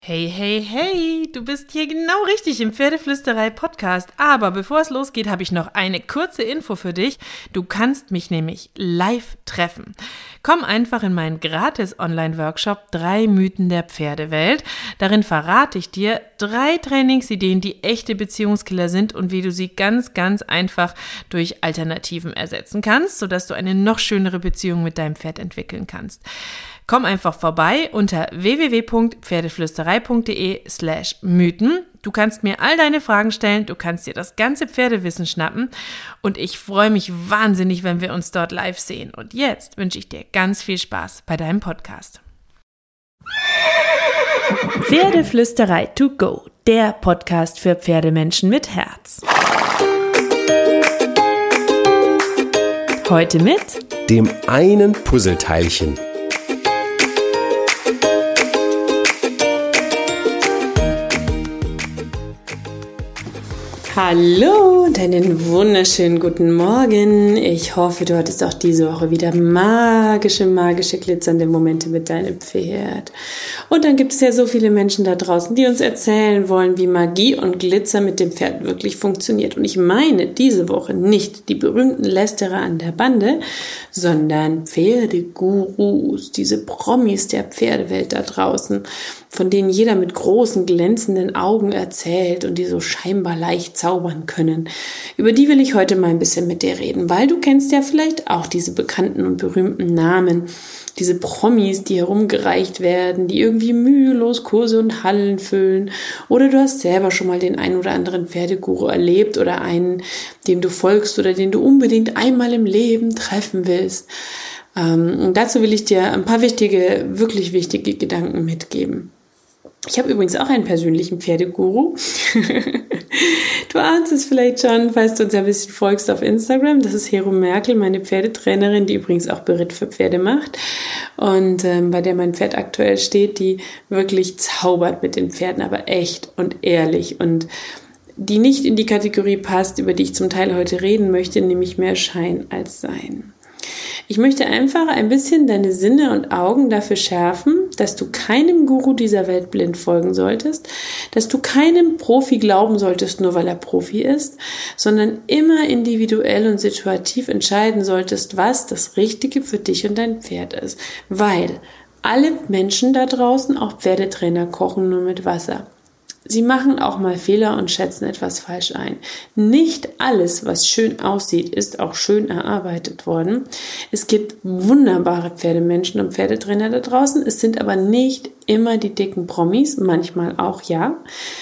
Hey, hey, hey, du bist hier genau richtig im Pferdeflüsterei-Podcast. Aber bevor es losgeht, habe ich noch eine kurze Info für dich. Du kannst mich nämlich live treffen. Komm einfach in meinen gratis Online-Workshop 3 Mythen der Pferdewelt. Darin verrate ich dir 3 Trainingsideen, die echte Beziehungskiller sind und wie du sie ganz, ganz einfach durch Alternativen ersetzen kannst, sodass du eine noch schönere Beziehung mit deinem Pferd entwickeln kannst. Komm einfach vorbei unter www.pferdeflüsterei.de/Mythen. Du kannst mir all deine Fragen stellen, du kannst dir das ganze Pferdewissen schnappen und ich freue mich wahnsinnig, wenn wir uns dort live sehen. Und jetzt wünsche ich dir ganz viel Spaß bei deinem Podcast. Pferdeflüsterei to go, der Podcast für Pferdemenschen mit Herz. Heute mit dem einen Puzzleteilchen. Hallo und einen wunderschönen guten Morgen. Ich hoffe, du hattest auch diese Woche wieder magische, glitzernde Momente mit deinem Pferd. Und dann gibt es ja so viele Menschen da draußen, die uns erzählen wollen, wie Magie und Glitzer mit dem Pferd wirklich funktioniert. Und ich meine diese Woche nicht die berühmten Lästerer an der Bande, sondern Pferdegurus, diese Promis der Pferdewelt da draußen, von denen jeder mit großen, glänzenden Augen erzählt und die so scheinbar leicht zaubern können. Über die will ich heute mal ein bisschen mit dir reden, weil du kennst ja vielleicht auch diese bekannten und berühmten Namen, diese Promis, die herumgereicht werden, die irgendwie mühelos Kurse und Hallen füllen, oder du hast selber schon mal den einen oder anderen Pferdeguru erlebt oder einen, dem du folgst oder den du unbedingt einmal im Leben treffen willst. Und dazu will ich dir ein paar wirklich wichtige Gedanken mitgeben. Ich habe übrigens auch einen persönlichen Pferdeguru. Du ahnst es vielleicht schon, falls du uns ein bisschen folgst auf Instagram. Das ist Hero Merkel, meine Pferdetrainerin, die übrigens auch Beritt für Pferde macht. Und bei der mein Pferd aktuell steht, die wirklich zaubert mit den Pferden, aber echt und ehrlich. Und die nicht in die Kategorie passt, über die ich zum Teil heute reden möchte, nämlich mehr Schein als Sein. Ich möchte einfach ein bisschen deine Sinne und Augen dafür schärfen, dass du keinem Guru dieser Welt blind folgen solltest, dass du keinem Profi glauben solltest, nur weil er Profi ist, sondern immer individuell und situativ entscheiden solltest, was das Richtige für dich und dein Pferd ist. Weil alle Menschen da draußen, auch Pferdetrainer, kochen nur mit Wasser. Sie machen auch mal Fehler und schätzen etwas falsch ein. Nicht alles, was schön aussieht, ist auch schön erarbeitet worden. Es gibt wunderbare Pferdemenschen und Pferdetrainer da draußen. Es sind aber nicht immer die dicken Promis, manchmal auch ja.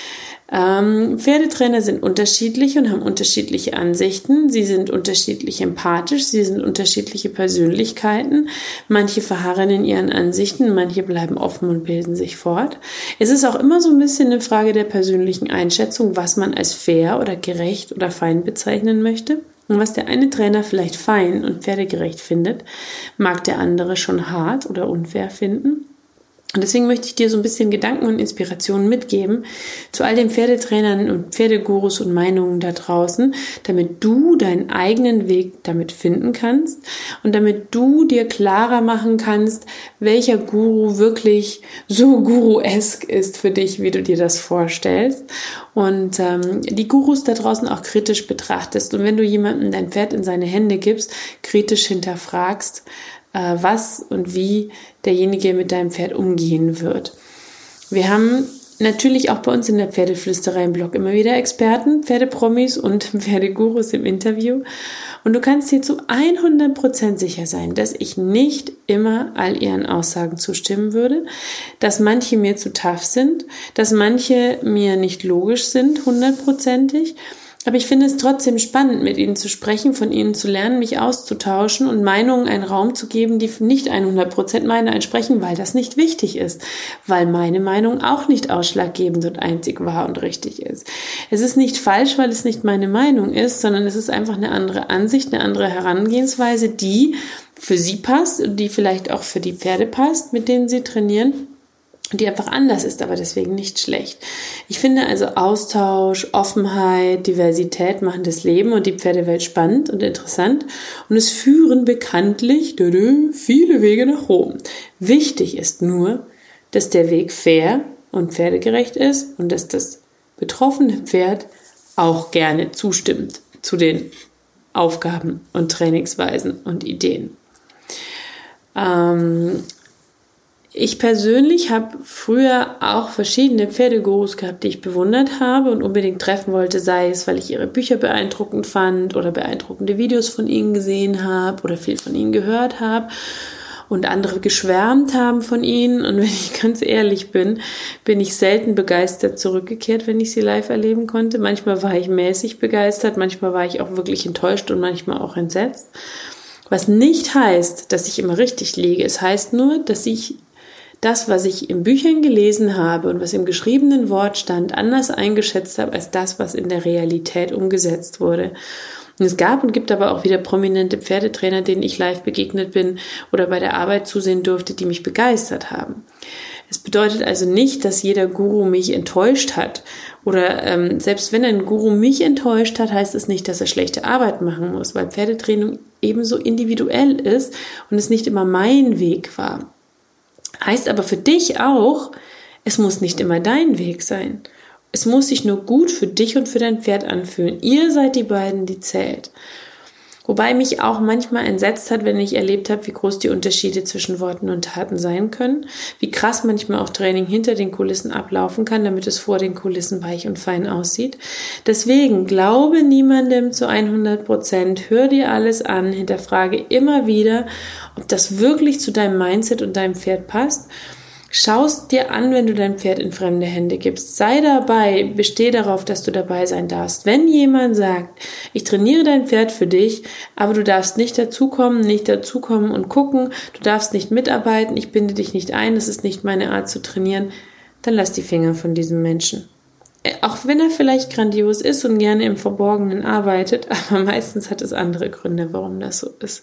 Pferdetrainer sind unterschiedlich und haben unterschiedliche Ansichten. Sie sind unterschiedlich empathisch, sie sind unterschiedliche Persönlichkeiten. Manche verharren in ihren Ansichten, manche bleiben offen und bilden sich fort. Es ist auch immer so ein bisschen eine Frage der persönlichen Einschätzung, was man als fair oder gerecht oder fein bezeichnen möchte. Und was der eine Trainer vielleicht fein und pferdegerecht findet, mag der andere schon hart oder unfair finden. Und deswegen möchte ich dir so ein bisschen Gedanken und Inspirationen mitgeben zu all den Pferdetrainern und Pferdegurus und Meinungen da draußen, damit du deinen eigenen Weg damit finden kannst und damit du dir klarer machen kannst, welcher Guru wirklich so Guru-esk ist für dich, wie du dir das vorstellst. Und die Gurus da draußen auch kritisch betrachtest. Und wenn du jemandem dein Pferd in seine Hände gibst, kritisch hinterfragst, was und wie derjenige mit deinem Pferd umgehen wird. Wir haben natürlich auch bei uns in der Pferdeflüsterei im Blog immer wieder Experten, Pferdepromis und Pferdegurus im Interview. Und du kannst dir zu 100% sicher sein, dass ich nicht immer all ihren Aussagen zustimmen würde, dass manche mir zu tough sind, dass manche mir nicht logisch sind, 100%ig. Aber ich finde es trotzdem spannend, mit ihnen zu sprechen, von ihnen zu lernen, mich auszutauschen und Meinungen einen Raum zu geben, die nicht 100% meiner entsprechen, weil das nicht wichtig ist, weil meine Meinung auch nicht ausschlaggebend und einzig wahr und richtig ist. Es ist nicht falsch, weil es nicht meine Meinung ist, sondern es ist einfach eine andere Ansicht, eine andere Herangehensweise, die für sie passt und die vielleicht auch für die Pferde passt, mit denen sie trainieren. Die einfach anders ist, aber deswegen nicht schlecht. Ich finde also Austausch, Offenheit, Diversität machen das Leben und die Pferdewelt spannend und interessant und es führen bekanntlich viele Wege nach Rom. Wichtig ist nur, dass der Weg fair, und pferdegerecht ist und dass das betroffene Pferd auch gerne zustimmt zu den Aufgaben und Trainingsweisen und Ideen. Ich persönlich habe früher auch verschiedene Pferdegurus gehabt, die ich bewundert habe und unbedingt treffen wollte, sei es, weil ich ihre Bücher beeindruckend fand oder beeindruckende Videos von ihnen gesehen habe oder viel von ihnen gehört habe und andere geschwärmt haben von ihnen. Und wenn ich ganz ehrlich bin, bin ich selten begeistert zurückgekehrt, wenn ich sie live erleben konnte. Manchmal war ich mäßig begeistert, manchmal war ich auch wirklich enttäuscht und manchmal auch entsetzt. Was nicht heißt, dass ich immer richtig liege. Es heißt nur, dass ich das, was ich in Büchern gelesen habe und was im geschriebenen Wort stand, anders eingeschätzt habe als das, was in der Realität umgesetzt wurde. Und es gab und gibt aber auch wieder prominente Pferdetrainer, denen ich live begegnet bin oder bei der Arbeit zusehen durfte, die mich begeistert haben. Es bedeutet also nicht, dass jeder Guru mich enttäuscht hat. Oder selbst wenn ein Guru mich enttäuscht hat, heißt es nicht, dass er schlechte Arbeit machen muss, weil Pferdetraining ebenso individuell ist und es nicht immer mein Weg war. Heißt aber für dich auch, es muss nicht immer dein Weg sein. Es muss sich nur gut für dich und für dein Pferd anfühlen. Ihr seid die beiden, die zählt. Wobei mich auch manchmal entsetzt hat, wenn ich erlebt habe, wie groß die Unterschiede zwischen Worten und Taten sein können, wie krass manchmal auch Training hinter den Kulissen ablaufen kann, damit es vor den Kulissen weich und fein aussieht. Deswegen glaube niemandem zu 100%, hör dir alles an, hinterfrage immer wieder, ob das wirklich zu deinem Mindset und deinem Pferd passt. Schau es dir an, wenn du dein Pferd in fremde Hände gibst. Sei dabei, besteh darauf, dass du dabei sein darfst. Wenn jemand sagt, ich trainiere dein Pferd für dich, aber du darfst nicht dazukommen und gucken, du darfst nicht mitarbeiten, ich binde dich nicht ein, das ist nicht meine Art zu trainieren, dann lass die Finger von diesem Menschen. Auch wenn er vielleicht grandios ist und gerne im Verborgenen arbeitet, aber meistens hat es andere Gründe, warum das so ist.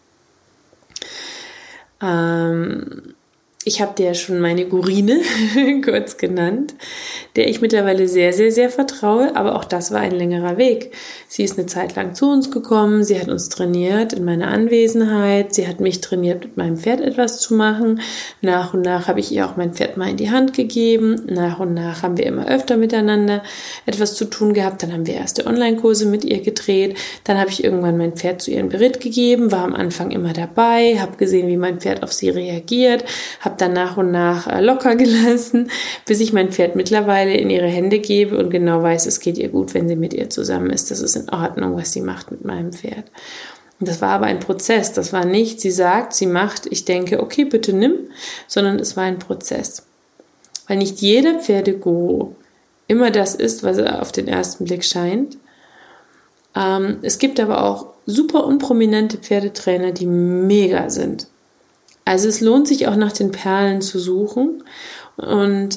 Ich habe dir ja schon meine Gurine kurz genannt, der ich mittlerweile sehr, sehr, sehr vertraue, aber auch das war ein längerer Weg. Sie ist eine Zeit lang zu uns gekommen, sie hat uns trainiert in meiner Anwesenheit, sie hat mich trainiert, mit meinem Pferd etwas zu machen. Nach und nach habe ich ihr auch mein Pferd mal in die Hand gegeben, nach und nach haben wir immer öfter miteinander etwas zu tun gehabt, dann haben wir erste Online-Kurse mit ihr gedreht, dann habe ich irgendwann mein Pferd zu ihrem Beritt gegeben, war am Anfang immer dabei, habe gesehen, wie mein Pferd auf sie reagiert, habe dann nach und nach locker gelassen, bis ich mein Pferd mittlerweile in ihre Hände gebe und genau weiß, es geht ihr gut, wenn sie mit ihr zusammen ist. Das ist in Ordnung, was sie macht mit meinem Pferd. Und das war aber ein Prozess. Das war nicht, sie sagt, sie macht, ich denke, okay, bitte nimm, sondern es war ein Prozess. Weil nicht jeder Pferdeguru immer das ist, was er auf den ersten Blick scheint. Es gibt aber auch super unprominente Pferdetrainer, die mega sind. Also es lohnt sich auch nach den Perlen zu suchen und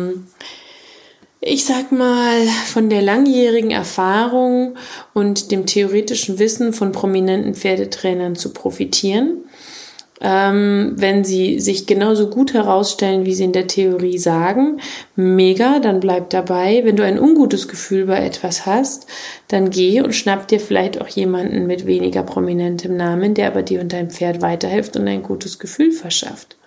ich sag mal, von der langjährigen Erfahrung und dem theoretischen Wissen von prominenten Pferdetrainern zu profitieren, wenn sie sich genauso gut herausstellen, wie sie in der Theorie sagen, mega, dann bleib dabei. Wenn du ein ungutes Gefühl bei etwas hast, dann geh und schnapp dir vielleicht auch jemanden mit weniger prominentem Namen, der aber dir und deinem Pferd weiterhilft und ein gutes Gefühl verschafft.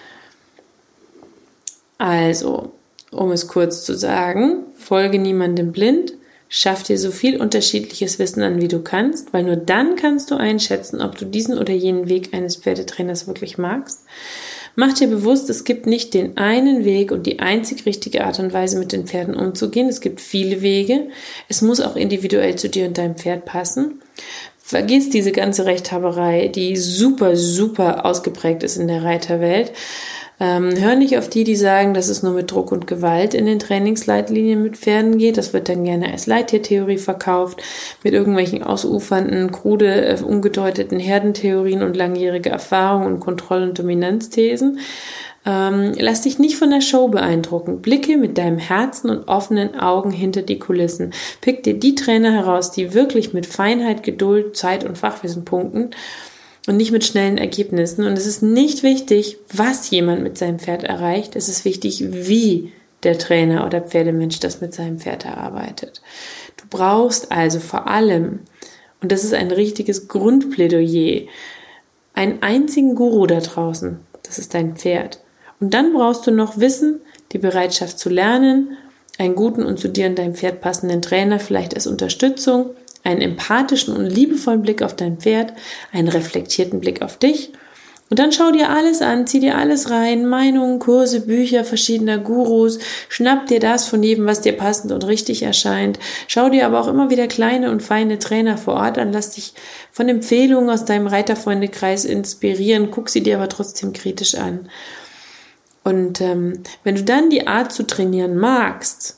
Also, um es kurz zu sagen, folge niemandem blind, schaff dir so viel unterschiedliches Wissen an, wie du kannst, weil nur dann kannst du einschätzen, ob du diesen oder jenen Weg eines Pferdetrainers wirklich magst. Mach dir bewusst, es gibt nicht den einen Weg und die einzig richtige Art und Weise, mit den Pferden umzugehen. Es gibt viele Wege. Es muss auch individuell zu dir und deinem Pferd passen. Vergiss diese ganze Rechthaberei, die super, super ausgeprägt ist in der Reiterwelt. Hör nicht auf die sagen, dass es nur mit Druck und Gewalt in den Trainingsleitlinien mit Pferden geht. Das wird dann gerne als Leittiertheorie verkauft, mit irgendwelchen ausufernden, krude, ungedeuteten Herdentheorien und langjährige Erfahrung und Kontroll- und Dominanzthesen. Lass dich nicht von der Show beeindrucken. Blicke mit deinem Herzen und offenen Augen hinter die Kulissen. Pick dir die Trainer heraus, die wirklich mit Feinheit, Geduld, Zeit und Fachwissen punkten und nicht mit schnellen Ergebnissen. Und es ist nicht wichtig, was jemand mit seinem Pferd erreicht. Es ist wichtig, wie der Trainer oder Pferdemensch das mit seinem Pferd erarbeitet. Du brauchst also vor allem, und das ist ein richtiges Grundplädoyer, einen einzigen Guru da draußen. Das ist dein Pferd. Und dann brauchst du noch Wissen, die Bereitschaft zu lernen, einen guten und zu dir und deinem Pferd passenden Trainer vielleicht als Unterstützung, einen empathischen und liebevollen Blick auf dein Pferd, einen reflektierten Blick auf dich. Und dann schau dir alles an, zieh dir alles rein, Meinungen, Kurse, Bücher verschiedener Gurus, schnapp dir das von jedem, was dir passend und richtig erscheint. Schau dir aber auch immer wieder kleine und feine Trainer vor Ort an, lass dich von Empfehlungen aus deinem Reiterfreundekreis inspirieren, guck sie dir aber trotzdem kritisch an. Und wenn du dann die Art zu trainieren magst,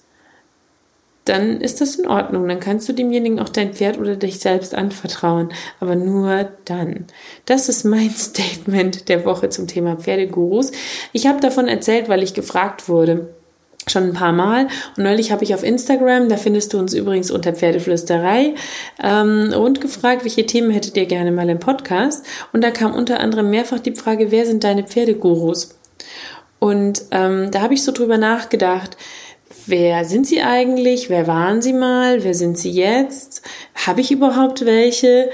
dann ist das in Ordnung. Dann kannst du demjenigen auch dein Pferd oder dich selbst anvertrauen. Aber nur dann. Das ist mein Statement der Woche zum Thema Pferdegurus. Ich habe davon erzählt, weil ich gefragt wurde. Schon ein paar Mal. Und neulich habe ich auf Instagram, da findest du uns übrigens unter Pferdeflüsterei, und gefragt, welche Themen hättet ihr gerne mal im Podcast. Und da kam unter anderem mehrfach die Frage, wer sind deine Pferdegurus? Und da habe ich so drüber nachgedacht, wer sind sie eigentlich? Wer waren sie mal? Wer sind sie jetzt? Habe ich überhaupt welche?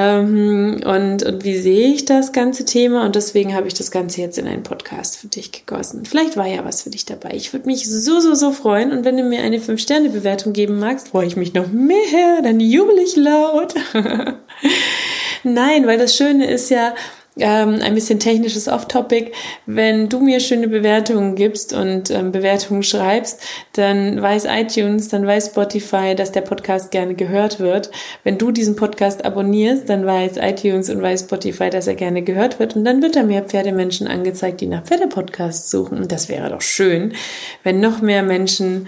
Und wie sehe ich das ganze Thema? Und deswegen habe ich das Ganze jetzt in einen Podcast für dich gegossen. Vielleicht war ja was für dich dabei. Ich würde mich so freuen. Und wenn du mir eine 5-Sterne-Bewertung geben magst, freue ich mich noch mehr. Dann jubel ich laut. Nein, weil das Schöne ist ja, ein bisschen technisches Off-Topic. Wenn du mir schöne Bewertungen gibst und Bewertungen schreibst, dann weiß iTunes, dann weiß Spotify, dass der Podcast gerne gehört wird. Wenn du diesen Podcast abonnierst, dann weiß iTunes und weiß Spotify, dass er gerne gehört wird. Und dann wird da mehr Pferdemenschen angezeigt, die nach Pferdepodcasts suchen. Und das wäre doch schön, wenn noch mehr Menschen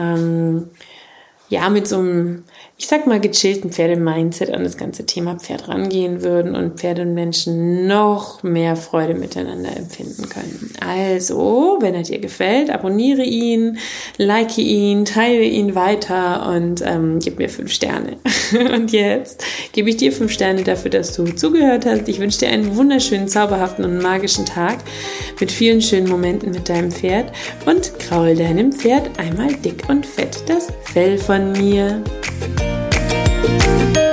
mit so einem, ich sag mal, gechillten Pferde-Mindset an das ganze Thema Pferd rangehen würden und Pferde und Menschen noch mehr Freude miteinander empfinden können. Also, wenn er dir gefällt, abonniere ihn, like ihn, teile ihn weiter und gib mir 5 Sterne. Und jetzt gebe ich dir 5 Sterne dafür, dass du zugehört hast. Ich wünsche dir einen wunderschönen, zauberhaften und magischen Tag mit vielen schönen Momenten mit deinem Pferd und kraul deinem Pferd einmal dick und fett das Fell von mir.